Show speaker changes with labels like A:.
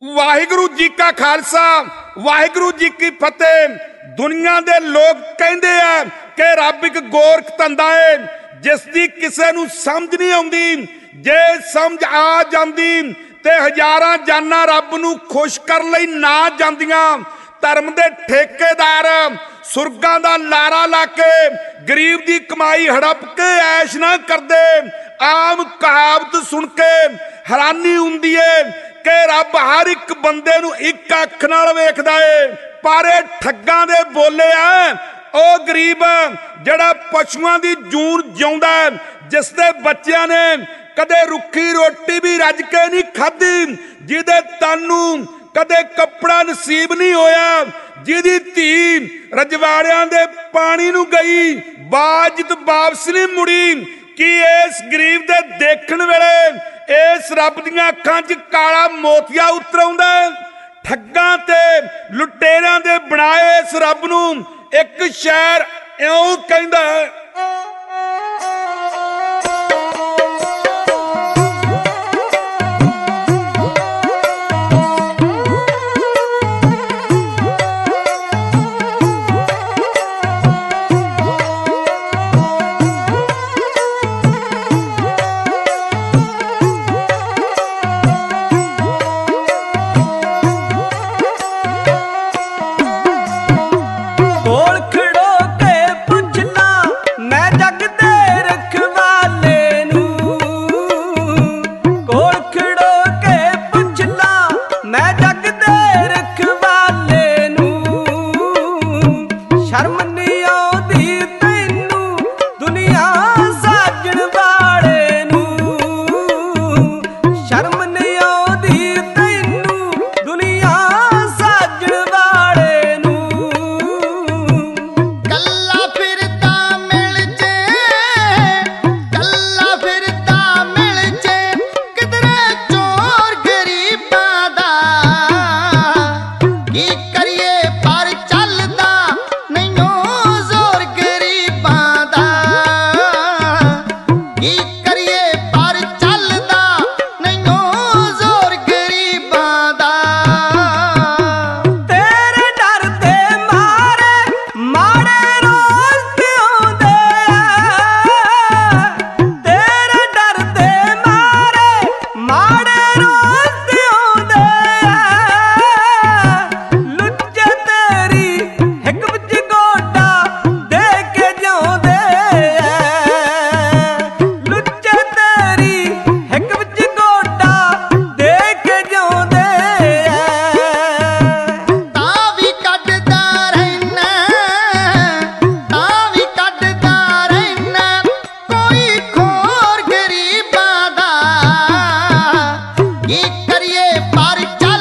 A: वाहिगुरु जी का खालसा वाहिगुरु जी की फतेह। दुनिया दे लोग कहते हैं कि रब एक गोरख धंधा है जिसकी किसी नूं समझ नहीं आउंदी। जे समझ आ जांदी ते हजारां जानां रब नूं खुश कर लई ना जांदियां। धर्म दे ठेकेदार सुरगां दा लारा ला के गरीब दी कमाई हड़प के ऐश ना करदे। आम कहावत सुन के हैरानी हुंदी है कि रब हर एक बंदे नूं एक अख नाल वेखदा है, पर ठग्गां दे बोले आ ओ गरीब जड़ा पशुआं दी जून जिउंदा है, जिस दे बच्चियां ने कदे रुखी रोटी भी रज के नहीं खाधी, जिहदे तन नूं कदे कपड़ा नसीब नहीं होया, जिहदी धी रजवाड़ियां दे पानी नूं गई बाज वापस नहीं मुड़ी। कि इस गरीब दे देखण वेले इस रब दीआं अखां 'च काला मोतिया उतर आउंदा है। ठग्गां ते लुटेरियां दे बनाए इस रब नूं एक शहर इउं कहंदा है।
B: करिए पर